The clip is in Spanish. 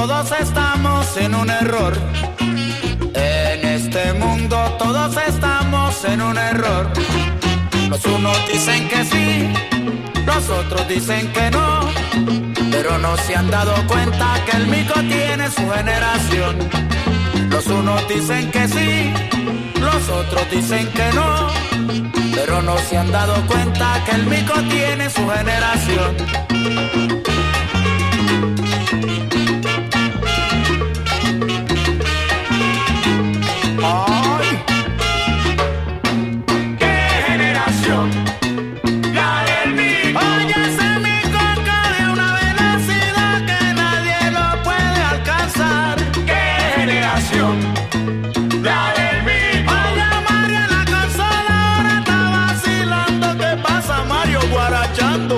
todos estamos en un error. En este mundo todos estamos en un error. Los unos dicen que sí, los otros dicen que no, pero no se han dado cuenta que el mico tiene su generación. Los unos dicen que sí, los otros dicen que no, pero no se han dado cuenta que el mico tiene su generación. ¡Ay! ¡Qué generación! ¡La del mico! Oye, ese mico que de una velocidad que nadie lo puede alcanzar. ¡Qué generación! ¡La del mico! Oye, Mario en la consola ahora está vacilando. ¿Qué pasa, Mario? Guarachando.